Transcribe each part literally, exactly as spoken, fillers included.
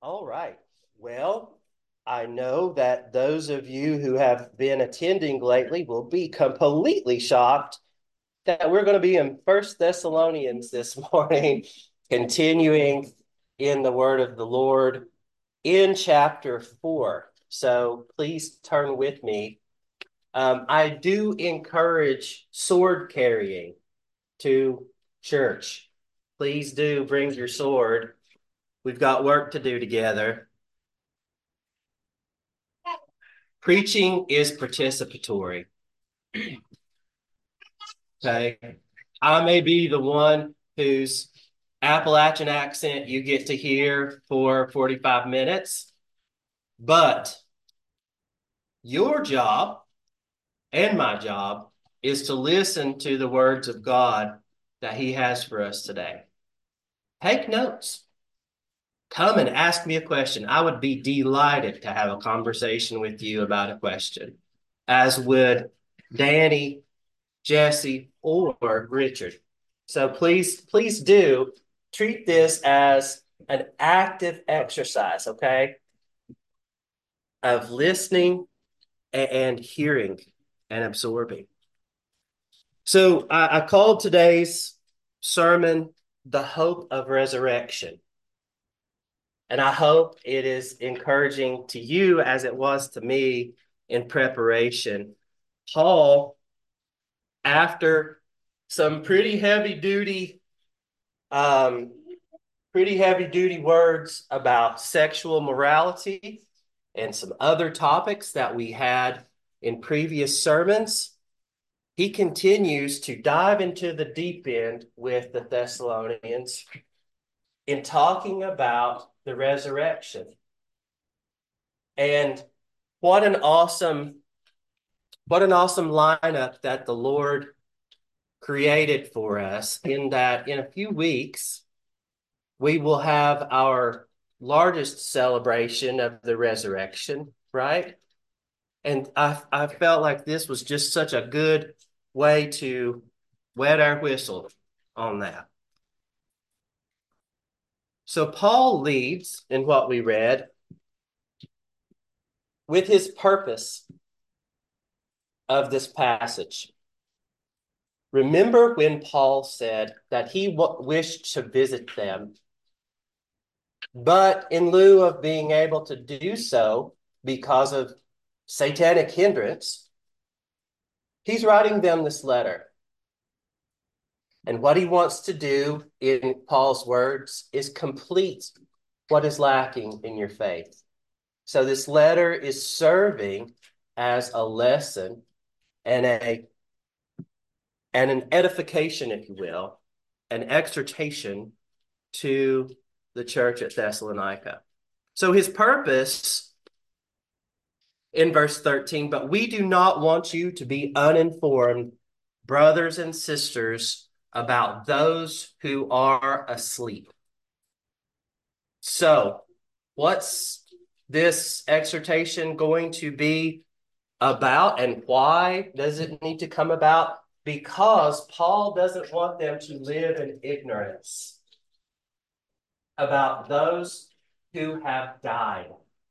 All right. Well, I know that those of you who have been attending lately will be completely shocked that we're going to be in First Thessalonians this morning, continuing in the word of the Lord in chapter four. So please turn with me. Um, I do encourage sword carrying to church. Please do bring your sword. We've got work to do together. Preaching is participatory. Okay. I may be the one whose Appalachian accent you get to hear for forty-five minutes, but your job and my job is to listen to the words of God that He has for us today. Take notes. Come and ask me a question. I would be delighted to have a conversation with you about a question, as would Danny, Jesse, or Richard. So please, please do treat this as an active exercise, okay, of listening and hearing and absorbing. So I, I called today's sermon The Hope of Resurrection. And I hope it is encouraging to you as it was to me in preparation. Paul, after some pretty heavy duty, um, pretty heavy duty words about sexual morality and some other topics that we had in previous sermons, he continues to dive into the deep end with the Thessalonians in talking about the resurrection. And what an awesome, what an awesome lineup that the Lord created for us, in that in a few weeks, we will have our largest celebration of the resurrection, right? And I, I felt like this was just such a good way to wet our whistle on that. So Paul leads in what we read with his purpose of this passage. Remember when Paul said that he w- wished to visit them, but in lieu of being able to do so because of satanic hindrance, he's writing them this letter. And what he wants to do, in Paul's words, is complete what is lacking in your faith. So this letter is serving as a lesson and a and an edification, if you will, an exhortation to the church at Thessalonica. So his purpose in verse thirteen, but we do not want you to be uninformed, brothers and sisters, about those who are asleep. So what's this exhortation going to be about, and why does it need to come about? Because Paul doesn't want them to live in ignorance about those who have died.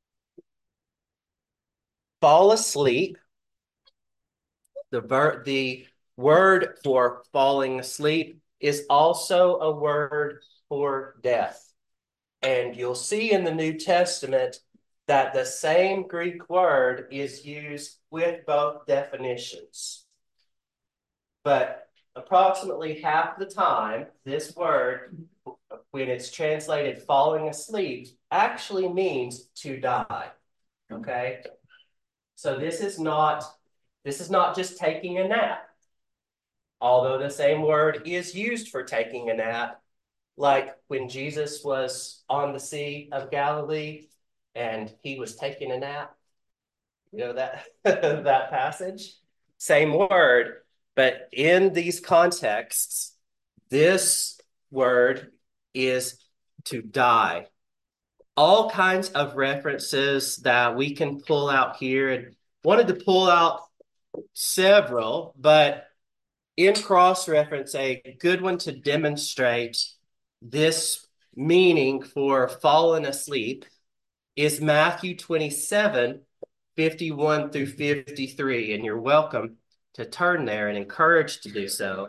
Fall asleep, the, ver- the word for falling asleep is also a word for death. And you'll see in the New Testament that the same Greek word is used with both definitions. But approximately half the time, this word, when it's translated falling asleep, actually means to die. Okay? So this is not, this is not just taking a nap. Although the same word is used for taking a nap, like when Jesus was on the Sea of Galilee and he was taking a nap. You know that that passage? Same word, but in these contexts, this word is to die. All kinds of references that we can pull out here, and wanted to pull out several, but in cross-reference, a good one to demonstrate this meaning for fallen asleep is Matthew twenty-seven, fifty-one through fifty-three. And you're welcome to turn there and encouraged to do so.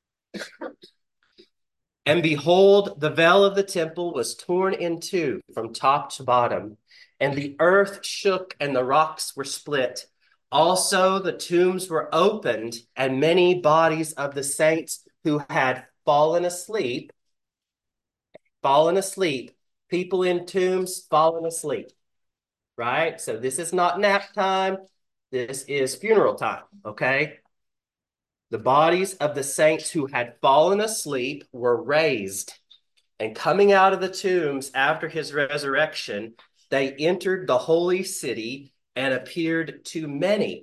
And behold, the veil of the temple was torn in two from top to bottom, and the earth shook and the rocks were split. Also, the tombs were opened, and many bodies of the saints who had fallen asleep, fallen asleep, people in tombs fallen asleep, right? So this is not nap time. This is funeral time, okay? The bodies of the saints who had fallen asleep were raised, and coming out of the tombs after his resurrection, they entered the holy city and appeared to many.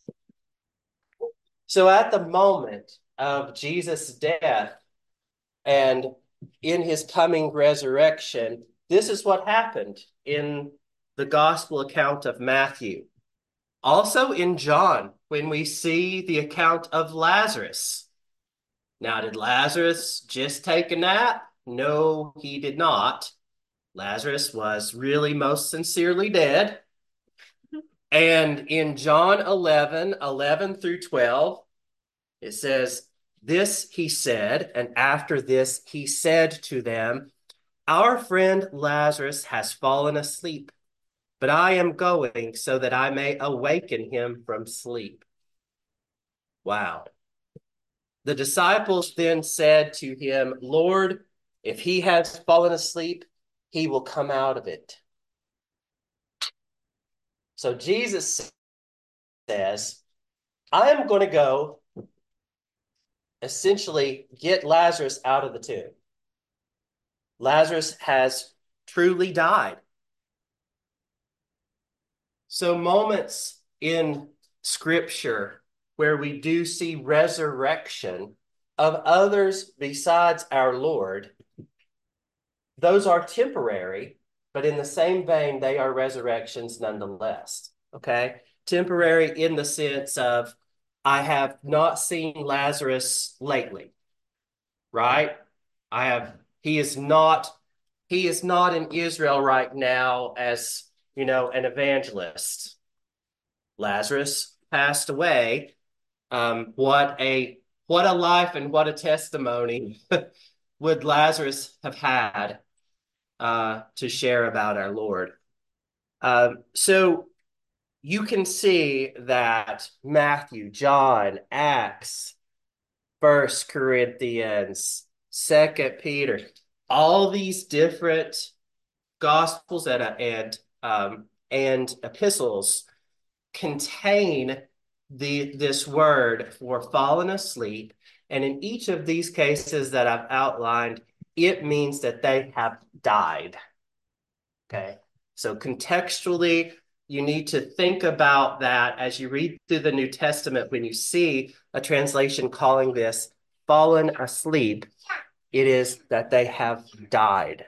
So at the moment of Jesus' death and in his coming resurrection, this is what happened in the gospel account of Matthew. Also in John, when we see the account of Lazarus. Now, did Lazarus just take a nap? No, he did not. Lazarus was really most sincerely dead. And in John eleven, eleven through twelve, it says, this he said, and after this he said to them, our friend Lazarus has fallen asleep, but I am going so that I may awaken him from sleep. Wow. The disciples then said to him, Lord, if he has fallen asleep, he will come out of it. So Jesus says, I am going to go essentially get Lazarus out of the tomb. Lazarus has truly died. So moments in Scripture where we do see resurrection of others besides our Lord, those are temporary, but in the same vein, they are resurrections nonetheless, okay? Temporary in the sense of, I have not seen Lazarus lately, right? I have, he is not, he is not in Israel right now as, you know, an evangelist. Lazarus passed away. Um, what a, what a life and what a testimony would Lazarus have had uh, to share about our Lord. Um, so you can see that Matthew, John, Acts, First Corinthians, Second Peter, all these different gospels and and um, and epistles contain the this word for fallen asleep, and in each of these cases that I've outlined, it means that they have died. Okay, so contextually, you need to think about that as you read through the New Testament. When you see a translation calling this fallen asleep, it is that they have died.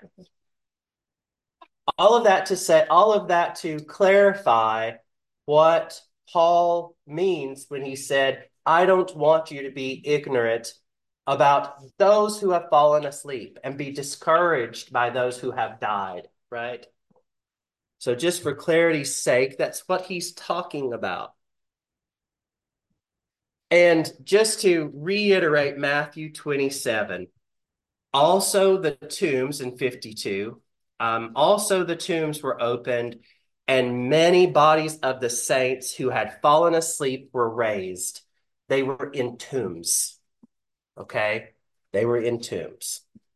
All of that to say, all of that to clarify what Paul means when he said, I don't want you to be ignorant about those who have fallen asleep and be discouraged by those who have died, right? So just for clarity's sake, that's what he's talking about. And just to reiterate Matthew twenty-seven, also the tombs in fifty-two, um, also the tombs were opened, and many bodies of the saints who had fallen asleep were raised. They were in tombs, okay? They were in tombs.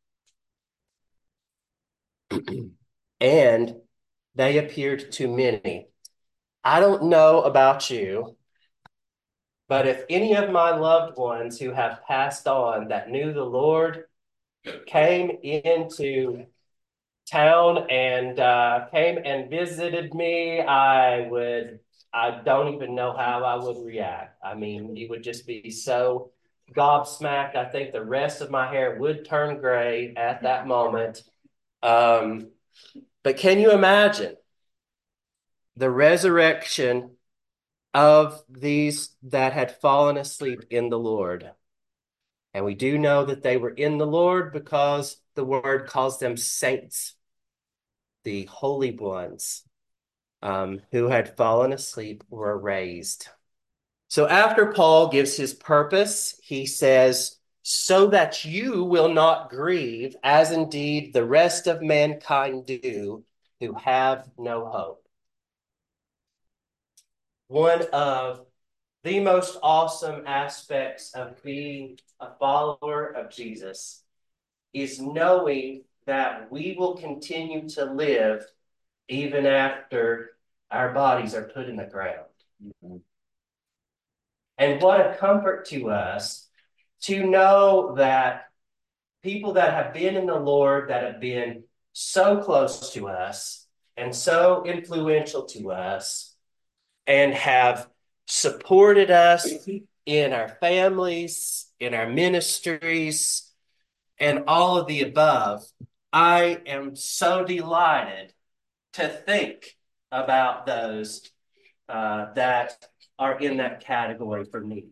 And they appeared to many. I don't know about you, but if any of my loved ones who have passed on that knew the Lord came into town and uh, came and visited me, I would, I don't even know how I would react. I mean, it would just be so gobsmacked. I think the rest of my hair would turn gray at that moment. Um, but can you imagine the resurrection of these that had fallen asleep in the Lord? And we do know that they were in the Lord because the word calls them saints. the holy ones um, who had fallen asleep were raised. So after Paul gives his purpose, he says, so that you will not grieve, as indeed the rest of mankind do, who have no hope. One of the most awesome aspects of being a follower of Jesus is knowing that we will continue to live even after our bodies are put in the ground. Mm-hmm. And what a comfort to us to know that people that have been in the Lord, that have been so close to us and so influential to us and have supported us in our families, in our ministries, and all of the above. I am so delighted to think about those uh, that are in that category for me.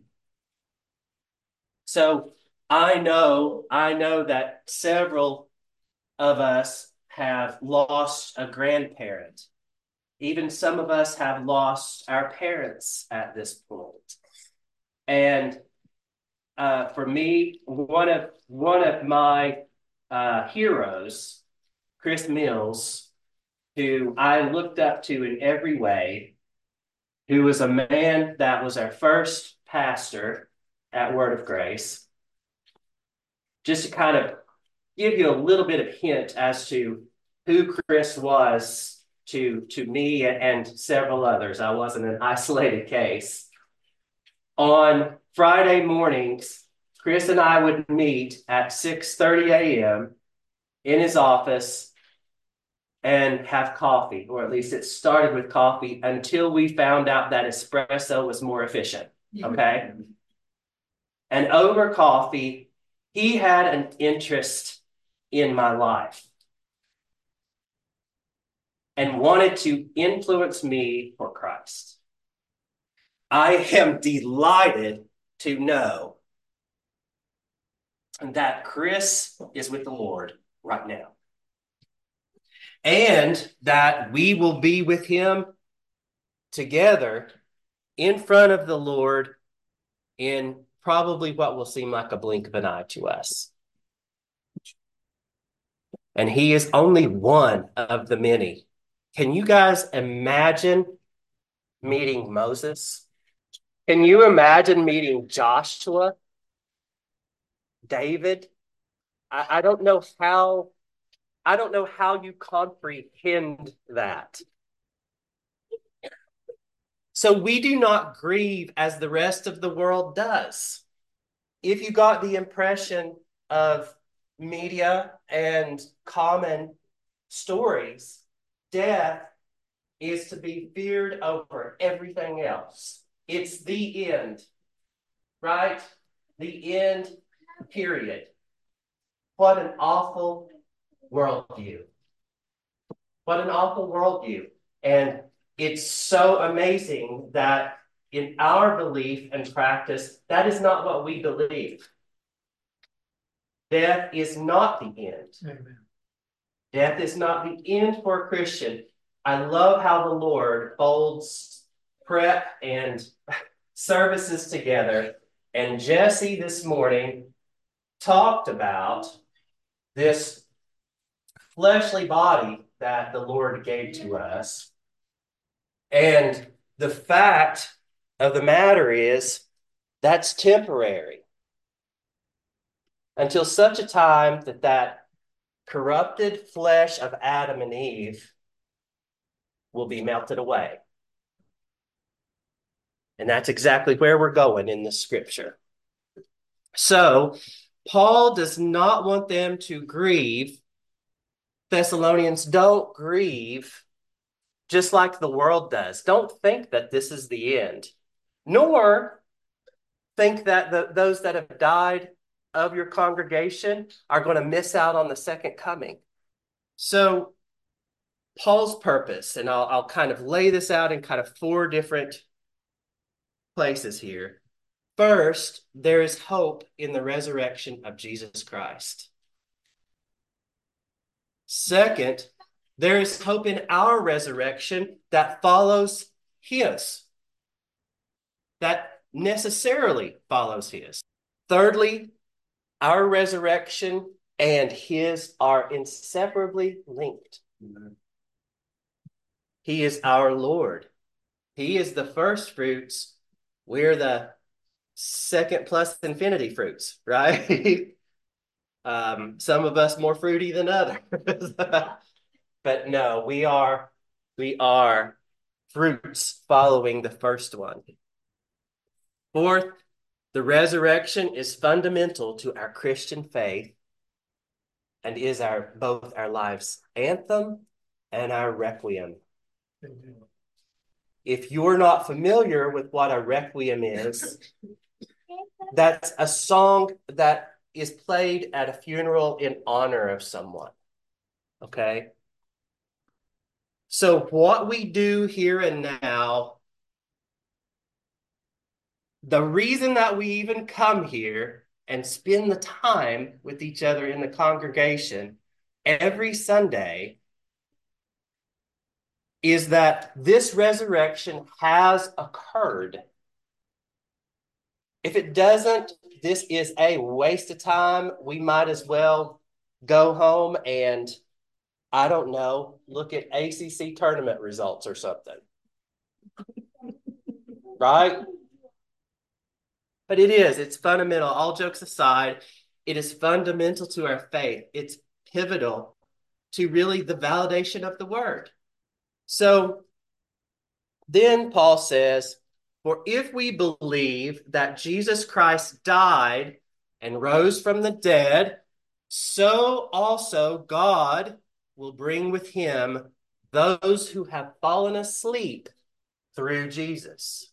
So I know, I know that several of us have lost a grandparent. Even some of us have lost our parents at this point. And uh, for me, one of one of my uh, heroes, Chris Mills, who I looked up to in every way, who was a man that was our first pastor at Word of Grace. Just to kind of give you a little bit of hint as to who Chris was to, to me and several others. I wasn't an isolated case. On Friday mornings, Chris and I would meet at six thirty a.m. in his office and have coffee, or at least it started with coffee until we found out that espresso was more efficient, okay? And over coffee, he had an interest in my life and wanted to influence me for Christ. I am delighted to know that Chris is with the Lord right now, and that we will be with him together in front of the Lord in probably what will seem like a blink of an eye to us. And he is only one of the many. Can you guys imagine meeting Moses? Can you imagine meeting Joshua, David? I, I don't know how, I don't know how you comprehend that. So we do not grieve as the rest of the world does. If you got the impression of media and common stories, death is to be feared over everything else. It's the end, right? The end, period. What an awful worldview. What an awful worldview. And it's so amazing that in our belief and practice, that is not what we believe. Death is not the end. Amen. Death is not the end for a Christian. I love how the Lord folds prep and services together. And Jesse this morning talked about this fleshly body that the Lord gave to us. And the fact of the matter is that's temporary until such a time that that corrupted flesh of Adam and Eve will be melted away. And that's exactly where we're going in the scripture. So Paul does not want them to grieve. Thessalonians, don't grieve just like the world does. Don't think that this is the end, nor think that the, those that have died of your congregation are going to miss out on the second coming. So Paul's purpose, and I'll, I'll kind of lay this out in kind of four different places here. First, there is hope in the resurrection of Jesus Christ. Second, There is hope in our resurrection that follows his, that necessarily follows his. Thirdly, our resurrection and his are inseparably linked. Amen. He is our Lord. He is the first fruits. We're the second plus infinity fruits, right? um, some of us more fruity than others. But no, we are we are fruits following the first one. Fourth, the resurrection is fundamental to our Christian faith and is our both our life's anthem and our requiem. If you're not familiar with what a requiem is, that's a song that is played at a funeral in honor of someone. Okay? So what we do here and now, the reason that we even come here and spend the time with each other in the congregation every Sunday is that this resurrection has occurred. If it doesn't, this is a waste of time. We might as well go home and, I don't know, look at A C C tournament results or something. Right? But it is, it's fundamental. All jokes aside, it is fundamental to our faith. It's pivotal to really the validation of the word. So then Paul says, for if we believe that Jesus Christ died and rose from the dead, so also God will bring with him those who have fallen asleep through Jesus.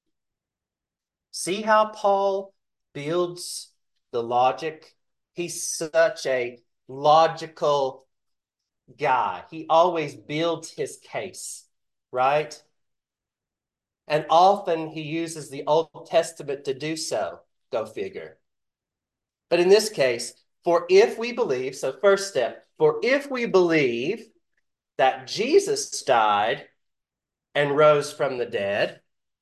See how Paul builds the logic? He's such a logical guy. He always builds his case, right? And often he uses the Old Testament to do so. Go figure. But in this case, for if we believe, so first step, for if we believe that Jesus died and rose from the dead,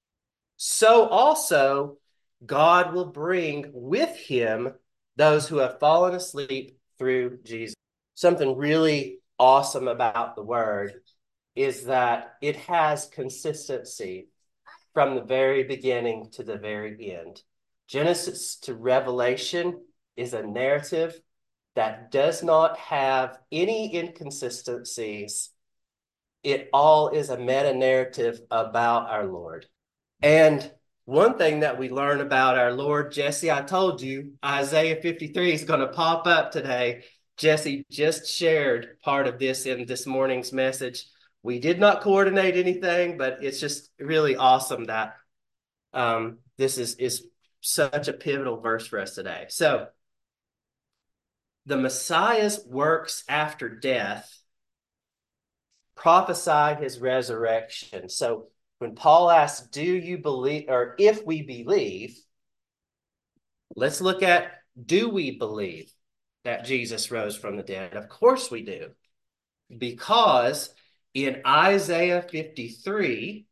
so also God will bring with him those who have fallen asleep through Jesus. Something really awesome about the word is that it has consistency from the very beginning to the very end. Genesis to Revelation is a narrative that does not have any inconsistencies. It all is a meta-narrative about our Lord. And one thing that we learn about our Lord, Jesse, I told you, Isaiah fifty-three is going to pop up today. Jesse just shared part of this in this morning's message. We did not coordinate anything, but it's just really awesome that um, this is, is such a pivotal verse for us today. So, the Messiah's works after death prophesy his resurrection. So, when Paul asks, do you believe, or if we believe, let's look at, do we believe that Jesus rose from the dead? Of course we do. Because in Isaiah fifty-three,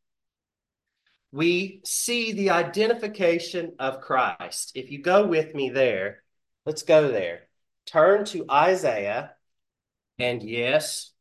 we see the identification of Christ. If you go with me there, let's go there. Turn to Isaiah, and yes,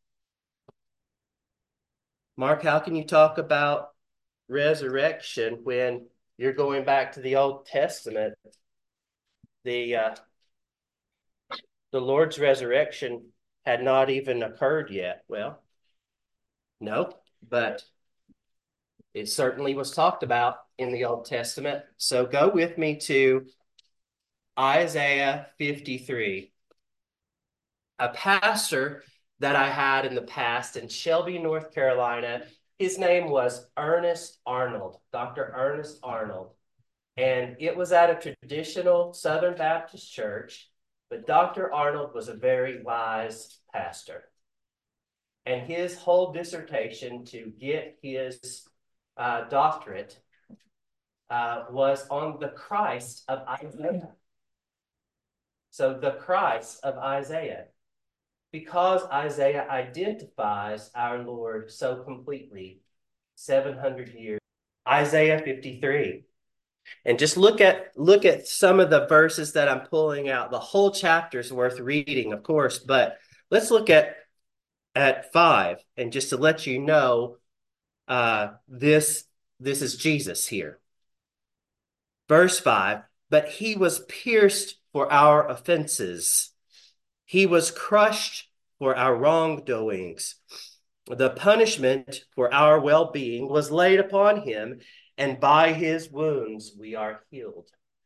Mark, how can you talk about resurrection when you're going back to the Old Testament? The uh, the Lord's resurrection had not even occurred yet. Well, no, but it certainly was talked about in the Old Testament. So go with me to Isaiah fifty-three. A pastor that I had in the past in Shelby, North Carolina, his name was Ernest Arnold, Doctor Ernest Arnold. And it was at a traditional Southern Baptist church, but Doctor Arnold was a very wise pastor. And his whole dissertation to get his uh, doctorate uh, was on the Christ of Isaiah. So the Christ of Isaiah. because Isaiah identifies our Lord so completely, seven hundred years. Isaiah fifty-three. And just look at look at some of the verses that I'm pulling out. The whole chapter is worth reading, of course, but let's look at at five, and just to let you know, uh, this this is Jesus here. Verse five, but he was pierced for our offenses. He was crushed for our wrongdoings. The punishment for our well-being was laid upon him, and by his wounds we are healed.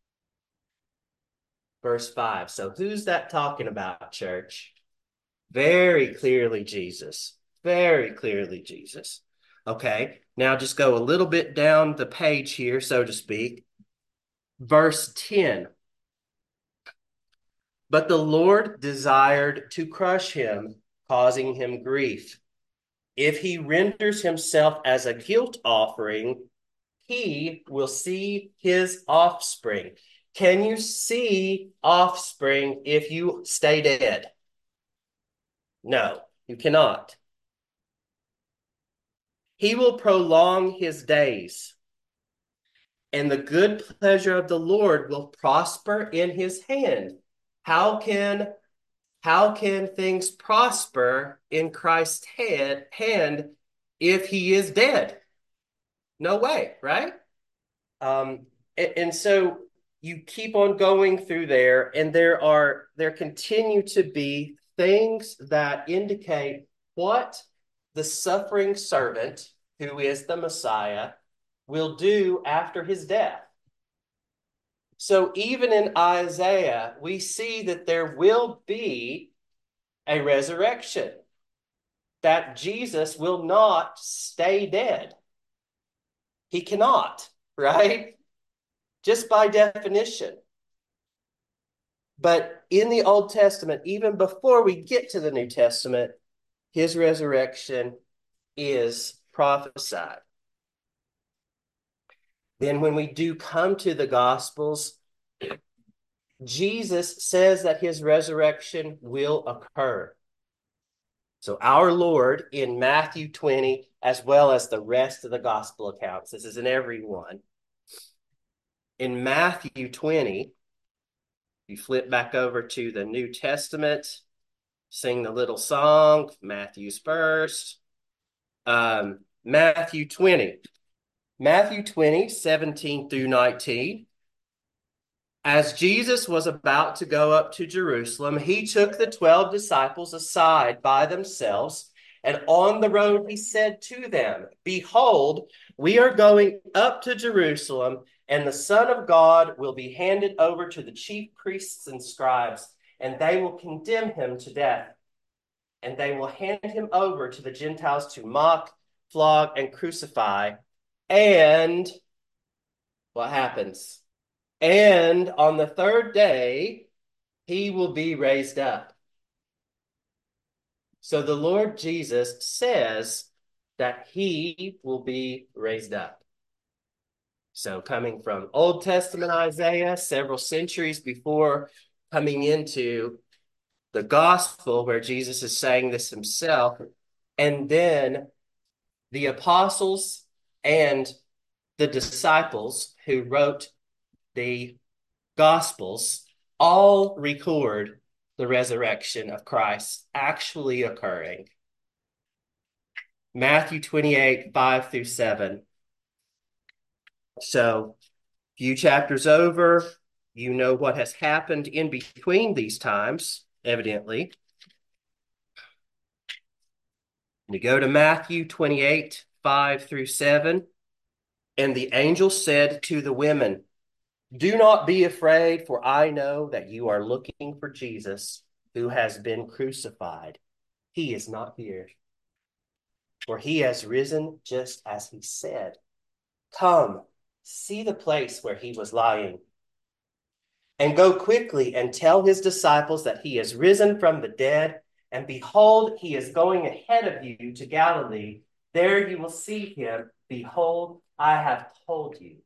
Verse five. So who's that talking about, church? Very clearly Jesus. Very clearly Jesus. Okay, now just go a little bit down the page here, so to speak. Verse ten. But the Lord desired to crush him, causing him grief. If he renders himself as a guilt offering, he will see his offspring. Can you see offspring if you stay dead? No, you cannot. He will prolong his days, and the good pleasure of the Lord will prosper in his hand. How can how can things prosper in Christ's head, hand if he is dead? No way, right? Um, and, and so you keep on going through there, and there are there continue to be things that indicate what the suffering servant, who is the Messiah, will do after his death. So even in Isaiah, we see that there will be a resurrection, that Jesus will not stay dead. He cannot, right? Just by definition. But in the Old Testament, even before we get to the New Testament, his resurrection is prophesied. Then when we do come to the Gospels, Jesus says that his resurrection will occur. So our Lord in Matthew twenty, as well as the rest of the Gospel accounts, this is in every one. In Matthew twenty, you flip back over to the New Testament, sing the little song, Matthew's first. Um, Matthew twenty. Matthew twenty, seventeen through nineteen. As Jesus was about to go up to Jerusalem, he took the twelve disciples aside by themselves, and on the road he said to them, behold, we are going up to Jerusalem, and the Son of God will be handed over to the chief priests and scribes, and they will condemn him to death. And they will hand him over to the Gentiles to mock, flog, and crucify. And what happens? And on the third day, he will be raised up. So the Lord Jesus says that he will be raised up. So coming from Old Testament Isaiah, several centuries before coming into the gospel where Jesus is saying this himself, and then the apostles and the disciples who wrote the gospels all record the resurrection of Christ actually occurring. Matthew twenty-eight, five through seven. So, few chapters over, you know what has happened in between these times, evidently. You go to Matthew twenty-eight, five through seven. And the angel said to the women, do not be afraid, for I know that you are looking for Jesus, who has been crucified. He is not here, for he has risen just as he said. Come, see the place where he was lying, and go quickly and tell his disciples that he is risen from the dead, and behold, he is going ahead of you to Galilee. There you will see him. Behold, I have told you.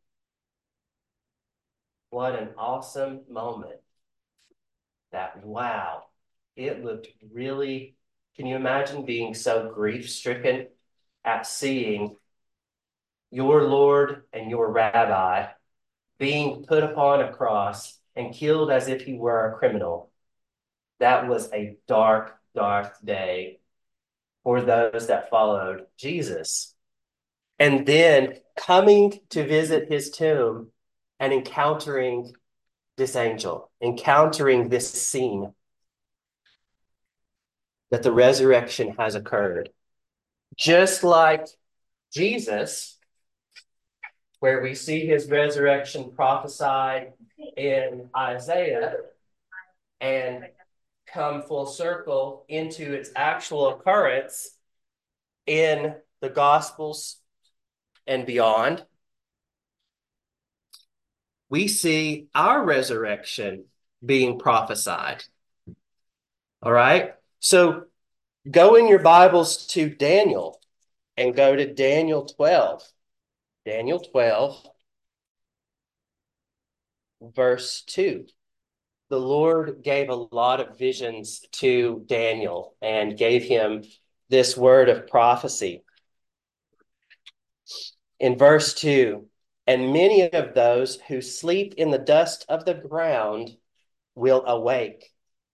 What an awesome moment. That, wow, it looked really, can you imagine being so grief-stricken at seeing your Lord and your rabbi being put upon a cross and killed as if he were a criminal? That was a dark, dark day for those that followed Jesus. And then coming to visit his tomb and encountering this angel, encountering this scene that the resurrection has occurred. Just like Jesus, where we see his resurrection prophesied in Isaiah and come full circle into its actual occurrence in the Gospels and beyond, we see our resurrection being prophesied. All right? So go in your Bibles to Daniel and go to Daniel twelve. Daniel twelve, verse two. The Lord gave a lot of visions to Daniel and gave him this word of prophecy. In verse two, and many of those who sleep in the dust of the ground will awake,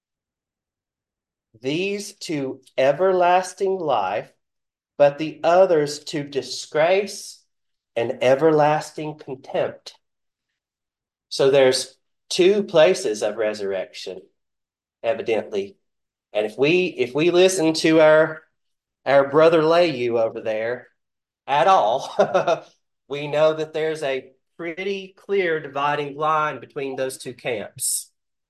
these to everlasting life, but the others to disgrace and everlasting contempt. So there's two places of resurrection, evidently. And if we if we listen to our our brother Layu over there at all, we know that there's a pretty clear dividing line between those two camps.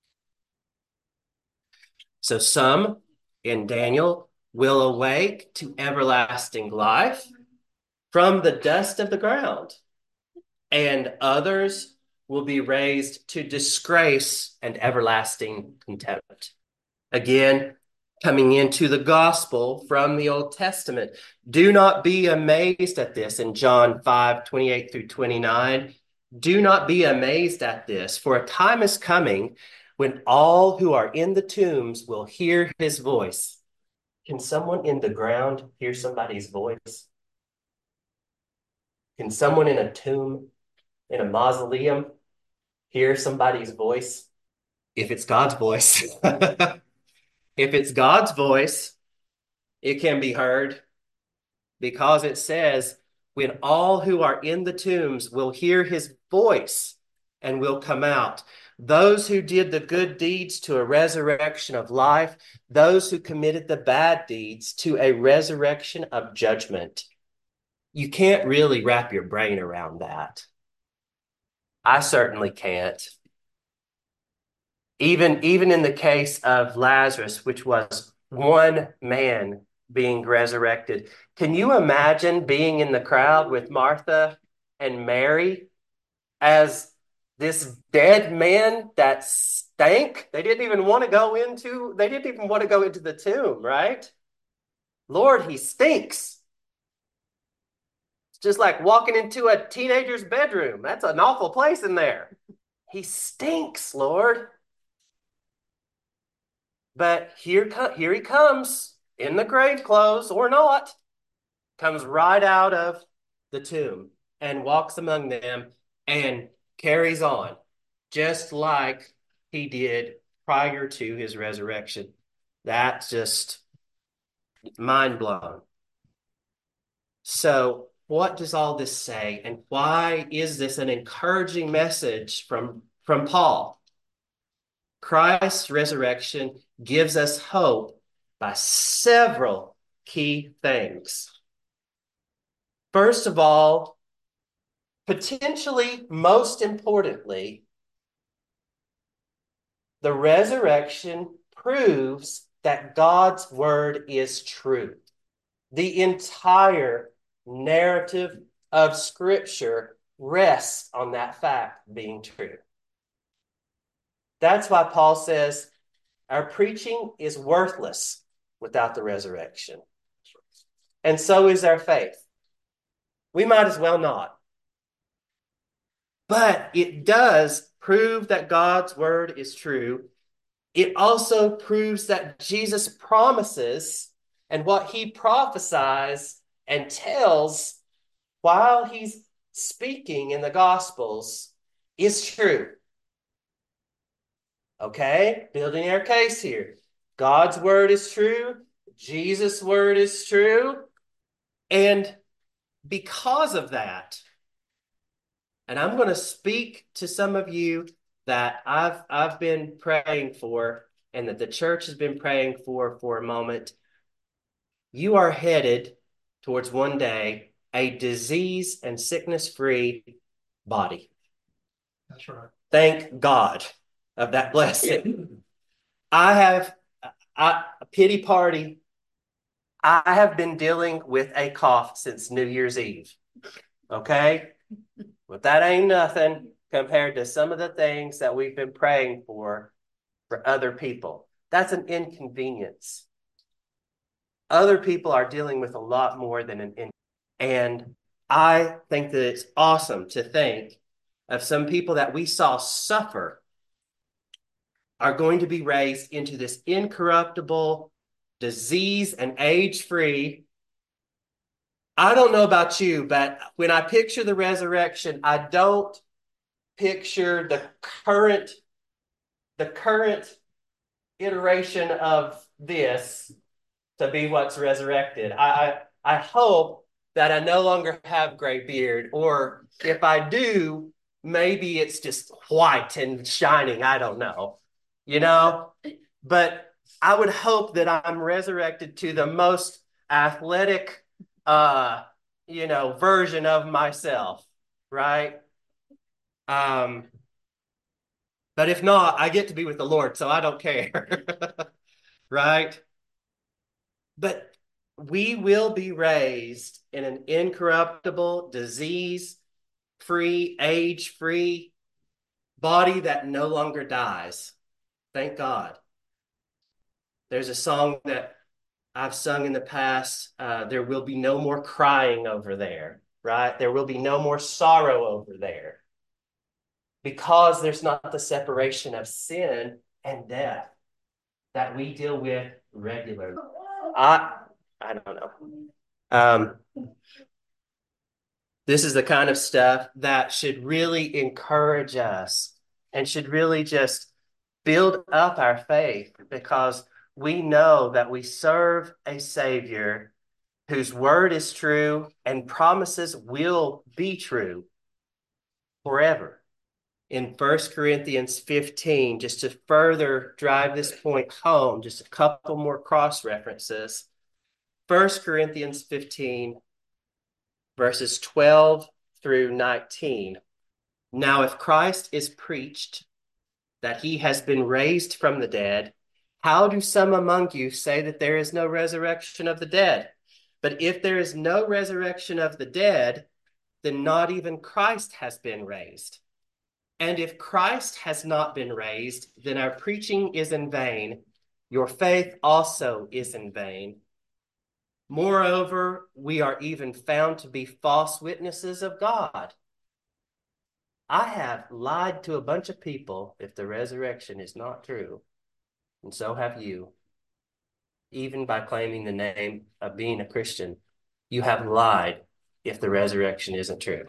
So some in Daniel will awake to everlasting life from the dust of the ground, and others will be raised to disgrace and everlasting contempt. Again, coming into the gospel from the Old Testament. Do not be amazed at this in John five, twenty-eight through twenty-nine. Do not be amazed at this, for a time is coming when all who are in the tombs will hear his voice. Can someone in the ground hear somebody's voice? Can someone in a tomb, in a mausoleum, hear somebody's voice? If it's God's voice. If it's God's voice, it can be heard, because it says, when all who are in the tombs will hear his voice and will come out. Those who did the good deeds to a resurrection of life, those who committed the bad deeds to a resurrection of judgment. You can't really wrap your brain around that. I certainly can't. Even, even in the case of Lazarus, which was one man being resurrected, can you imagine being in the crowd with Martha and Mary as this dead man that stank? They didn't even want to go into, they didn't even want to go into the tomb, right? Lord, he stinks. It's just like walking into a teenager's bedroom. That's an awful place in there. He stinks, Lord. But here, here he comes in the grave clothes or not, comes right out of the tomb and walks among them and carries on just like he did prior to his resurrection. That's just mind blown. So what does all this say, and why is this an encouraging message from, from Paul? Christ's resurrection gives us hope by several key things. First of all, potentially most importantly, the resurrection proves that God's word is true. The entire narrative of Scripture rests on that fact being true. That's why Paul says our preaching is worthless without the resurrection. And so is our faith. We might as well not. But it does prove that God's word is true it also proves that Jesus promises and what he prophesies and tells while he's speaking in the Gospels is true. Okay, building our case here. God's word is true. Jesus' word is true. And because of that, and I'm going to speak to some of you that I've I've been praying for and that the church has been praying for for a moment. You are headed towards one day a disease and sickness-free body. That's right. Thank God of that blessing. I have I, a pity party. I have been dealing with a cough since New Year's Eve. Okay? But that ain't nothing compared to some of the things that we've been praying for for other people. That's an inconvenience. Other people are dealing with a lot more than an inconvenience. And I think that it's awesome to think of some people that we saw suffer are going to be raised into this incorruptible, disease and age-free. I don't know about you, but when I picture the resurrection, I don't picture the current the current iteration of this to be what's resurrected. I, I I hope that I no longer have gray beard, or if I do, maybe it's just white and shining. I don't know, you know. But I would hope that I'm resurrected to the most athletic, uh, you know, version of myself, right? Um, but if not, I get to be with the Lord, so I don't care, right? But we will be raised in an incorruptible, disease-free, age-free body that no longer dies. Thank God. There's a song that I've sung in the past. Uh, there will be no more crying over there, right? There will be no more sorrow over there because there's not the separation of sin and death that we deal with regularly. I I don't know. Um, this is the kind of stuff that should really encourage us and should really just build up our faith, because we know that we serve a Savior whose word is true and promises will be true forever. In First Corinthians fifteen, just to further drive this point home, just a couple more cross references. First Corinthians fifteen, verses twelve through nineteen. Now, if Christ is preached that he has been raised from the dead, how do some among you say that there is no resurrection of the dead? But if there is no resurrection of the dead, then not even Christ has been raised. And if Christ has not been raised, then our preaching is in vain. Your faith also is in vain. Moreover, we are even found to be false witnesses of God. I have lied to a bunch of people if the resurrection is not true, and so have you. Even by claiming the name of being a Christian, you have lied if the resurrection isn't true.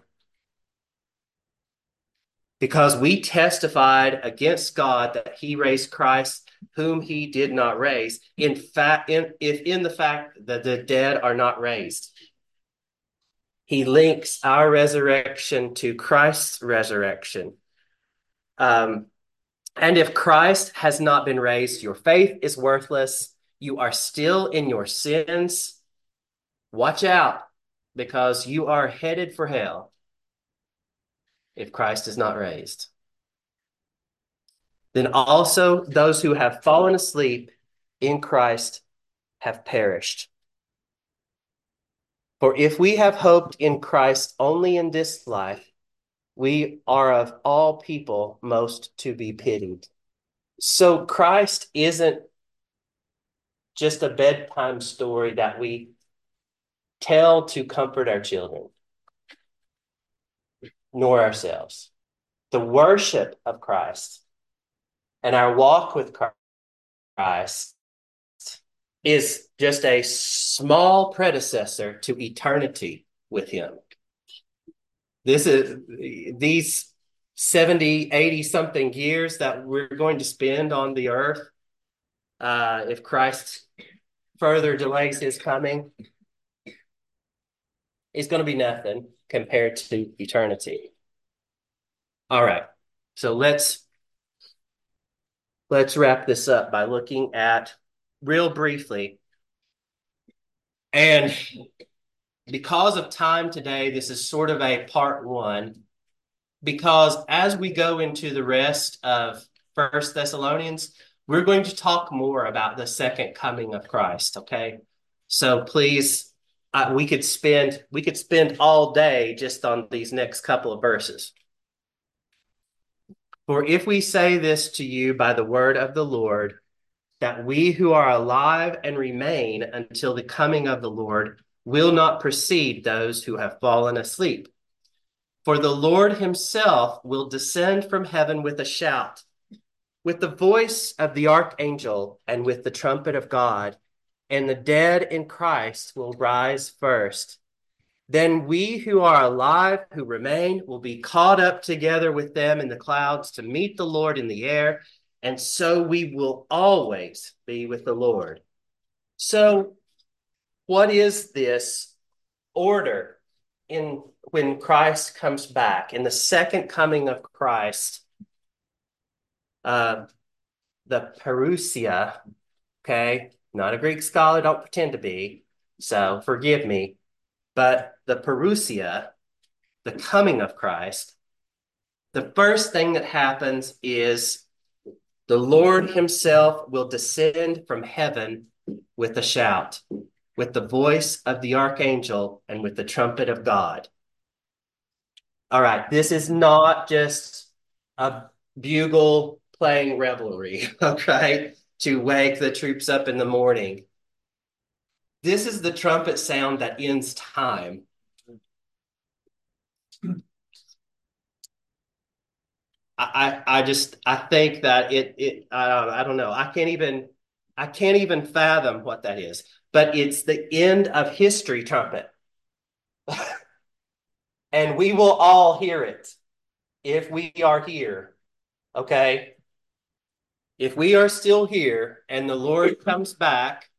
Because we testified against God that he raised Christ, whom he did not raise, in fact, in, if in the fact that the dead are not raised. He links our resurrection to Christ's resurrection. Um, and if Christ has not been raised, your faith is worthless. You are still in your sins. Watch out, because you are headed for hell if Christ is not raised. Then also those who have fallen asleep in Christ have perished. For if we have hoped in Christ only in this life, we are of all people most to be pitied. So Christ isn't just a bedtime story that we tell to comfort our children, nor ourselves. The worship of Christ and our walk with Christ Christ is just a small predecessor to eternity with him. This is these seventy, eighty something years that we're going to spend on the earth, uh, if Christ further delays his coming, is going to be nothing compared to eternity. All right. So let's let's wrap this up by looking at real briefly. And because of time today, this is sort of a part one, because as we go into the rest of First Thessalonians, we're going to talk more about the second coming of Christ, okay? So please, uh, we could spend we could spend all day just on these next couple of verses. For if we say this to you by the word of the Lord, that we who are alive and remain until the coming of the Lord will not precede those who have fallen asleep. For the Lord himself will descend from heaven with a shout, with the voice of the archangel, and with the trumpet of God, and the dead in Christ will rise first. Then we who are alive, who remain, will be caught up together with them in the clouds to meet the Lord in the air, and so we will always be with the Lord. So, what is this order in when Christ comes back, in the second coming of Christ? Uh, the parousia, okay, not a Greek scholar, don't pretend to be, so forgive me, but the parousia, the coming of Christ, the first thing that happens is the Lord himself will descend from heaven with a shout, with the voice of the archangel, and with the trumpet of God. All right, this is not just a bugle playing revelry, okay, to wake the troops up in the morning. This is the trumpet sound that ends time. I, I just I think that it it I don't, I don't know. I can't even I can't even fathom what that is. But it's the end of history trumpet. And we will all hear it if we are here. Okay? If we are still here and the Lord comes back,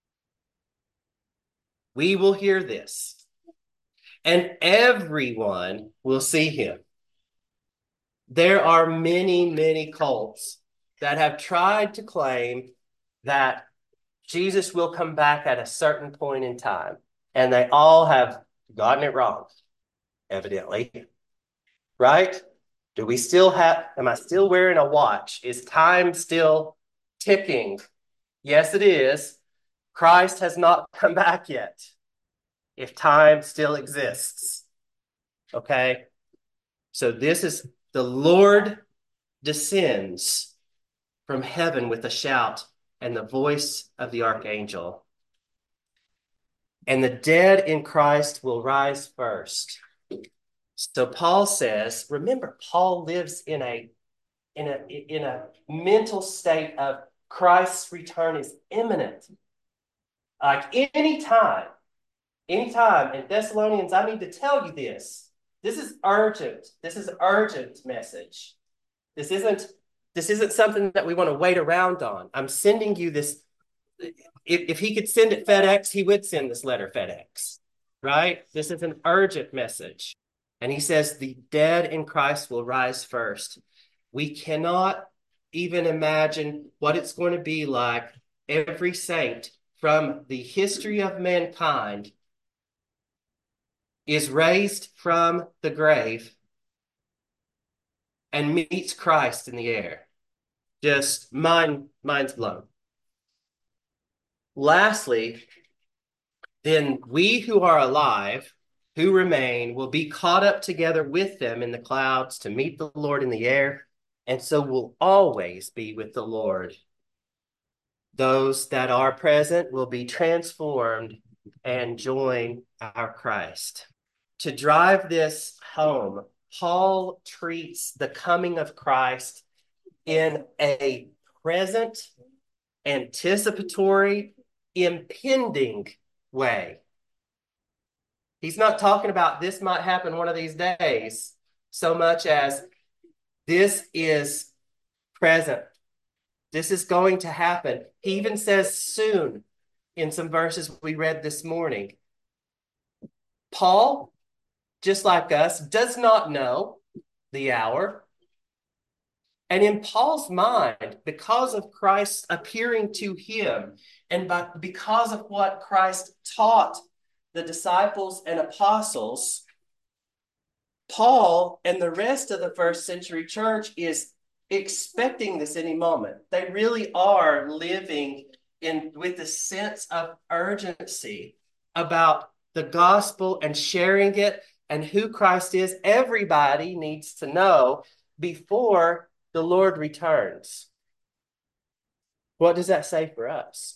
we will hear this. And everyone will see him. There are many, many cults that have tried to claim that Jesus will come back at a certain point in time, and they all have gotten it wrong, evidently. Right? Do we still have, am I still wearing a watch? Is time still ticking? Yes, it is. Christ has not come back yet, if time still exists. Okay? So this is the Lord descends from heaven with a shout and the voice of the archangel. And the dead in Christ will rise first. So Paul says, remember, Paul lives in a in a in a mental state of Christ's return is imminent. Like anytime, anytime. In Thessalonians, I need to tell you this. This is urgent. This is urgent message. This isn't this isn't something that we want to wait around on. I'm sending you this. If, if he could send it FedEx, he would send this letter FedEx, right? This is an urgent message. And he says the dead in Christ will rise first. We cannot even imagine what it's going to be like. Every saint from the history of mankind is raised from the grave and meets Christ in the air. Just mind, mind's blown. Lastly, then we who are alive, who remain, will be caught up together with them in the clouds to meet the Lord in the air, and so will always be with the Lord. Those that are present will be transformed and join our Christ. To drive this home, Paul treats the coming of Christ in a present anticipatory, impending way. He's not talking about this might happen one of these days so much as this is present. This is going to happen. He even says soon in some verses we read this morning. Paul, just like us, does not know the hour. And in Paul's mind, because of Christ appearing to him, and by, because of what Christ taught the disciples and apostles, Paul and the rest of the first century church is expecting this any moment. They really are living in with a sense of urgency about the gospel and sharing it and who Christ is. Everybody needs to know before the Lord returns. What does that say for us?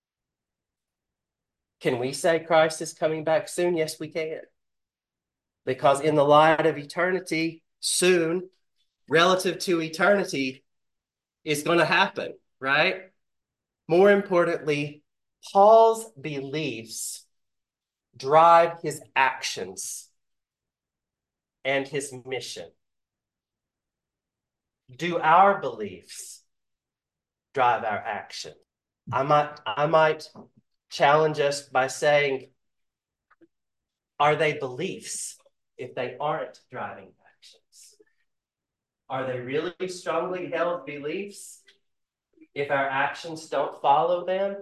Can we say Christ is coming back soon? Yes, we can. Because in the light of eternity, soon, relative to eternity, is going to happen, right? More importantly, Paul's beliefs drive his actions and his mission. Do our beliefs drive our action? I might, I might challenge us by saying, are they beliefs if they aren't driving actions? Are they really strongly held beliefs if our actions don't follow them?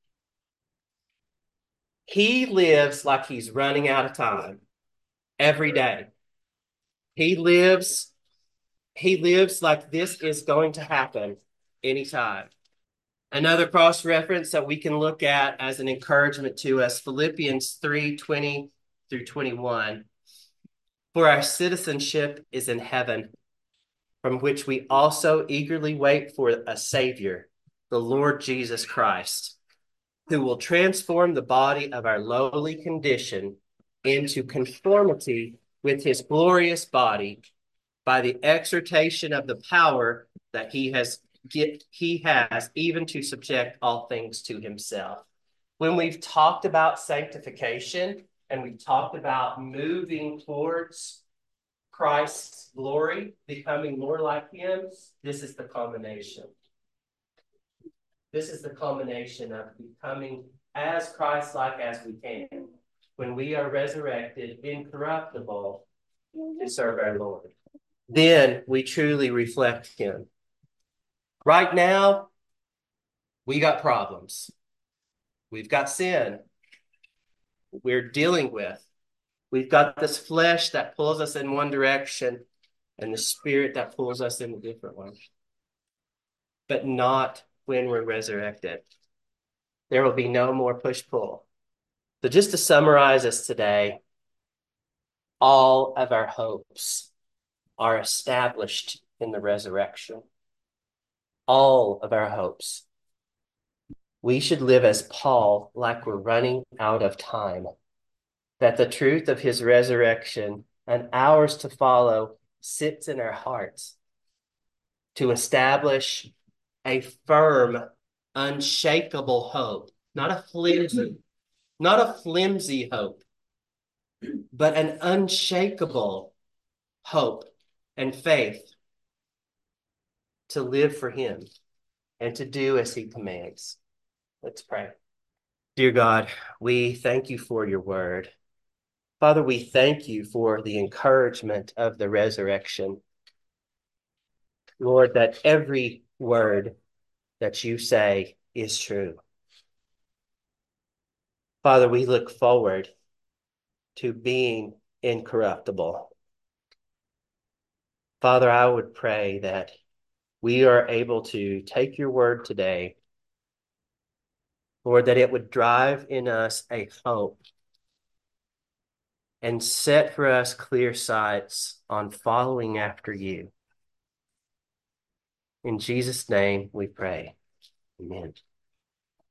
He lives like he's running out of time every day. He lives, he lives like this is going to happen anytime. Another cross-reference that we can look at as an encouragement to us, Philippians three twenty through twenty-one. For our citizenship is in heaven, from which we also eagerly wait for a Savior, the Lord Jesus Christ, who will transform the body of our lowly condition into conformity with his glorious body by the exertion of the power that he has get, he has even to subject all things to himself. When we've talked about sanctification and we've talked about moving towards Christ's glory, becoming more like him, this is the culmination. This is the culmination of becoming as Christ-like as we can when we are resurrected, incorruptible, to serve our Lord. Then we truly reflect him. Right now, we got problems. We've got sin we're dealing with. We've got this flesh that pulls us in one direction and the spirit that pulls us in a different one. But not when we're resurrected. There will be no more push-pull. So just to summarize us today, all of our hopes are established in the resurrection. All of our hopes. We should live as Paul, like we're running out of time. That the truth of his resurrection and ours to follow sits in our hearts to establish a firm, unshakable hope, not a flimsy, not a flimsy hope, but an unshakable hope and faith to live for him and to do as he commands. Let's pray. Dear God, we thank you for your word. Father, we thank you for the encouragement of the resurrection. Lord, that every word that you say is true. Father, we look forward to being incorruptible. Father, I would pray that we are able to take your word today, Lord, that it would drive in us a hope and set for us clear sights on following after you. In Jesus' name we pray. Amen.